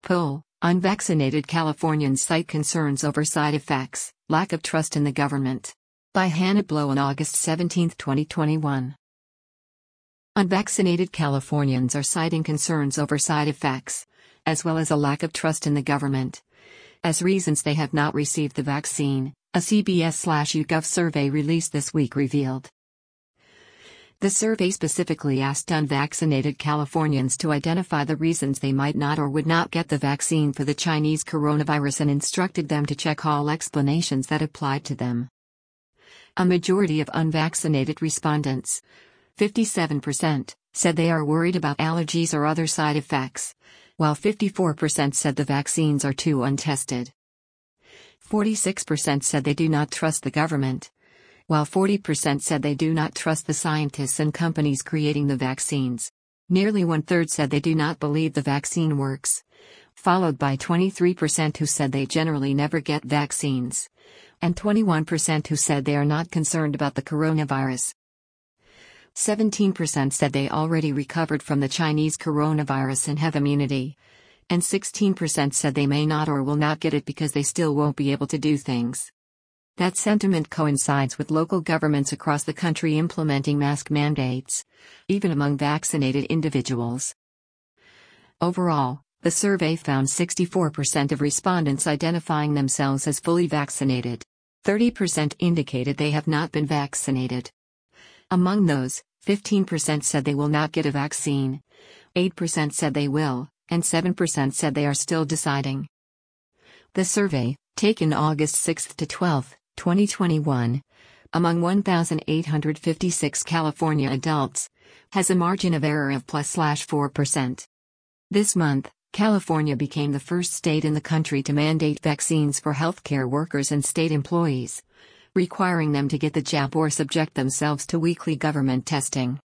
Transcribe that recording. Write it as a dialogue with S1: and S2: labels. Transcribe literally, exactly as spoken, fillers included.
S1: Poll: Unvaccinated Californians cite concerns over side effects, lack of trust in the government. By Hannah Blow on August seventeenth, twenty twenty-one. Unvaccinated Californians are citing concerns over side effects, as well as a lack of trust in the government, as reasons they have not received the vaccine, a C B S/YouGov survey released this week revealed. The survey specifically asked unvaccinated Californians to identify the reasons they might not or would not get the vaccine for the Chinese coronavirus and instructed them to check all explanations that applied to them. A majority of unvaccinated respondents, fifty-seven percent, said they are worried about allergies or other side effects, while fifty-four percent said the vaccines are too untested. forty-six percent said they do not trust the government, while forty percent said they do not trust the scientists and companies creating the vaccines. Nearly one-third said they do not believe the vaccine works, followed by twenty-three percent who said they generally never get vaccines, and twenty-one percent who said they are not concerned about the coronavirus. seventeen percent said they already recovered from the Chinese coronavirus and have immunity, and sixteen percent said they may not or will not get it because they still won't be able to do things. That sentiment coincides with local governments across the country implementing mask mandates, even among vaccinated individuals. Overall, the survey found sixty-four percent of respondents identifying themselves as fully vaccinated. thirty percent indicated they have not been vaccinated. Among those, fifteen percent said they will not get a vaccine, eight percent said they will, and seven percent said they are still deciding. The survey, taken August sixth to twelfth, twenty twenty-one, among one thousand eight hundred fifty-six California adults, has a margin of error of plus four percent. This month, California became the first state in the country to mandate vaccines for healthcare workers and state employees, requiring them to get the jab or subject themselves to weekly government testing.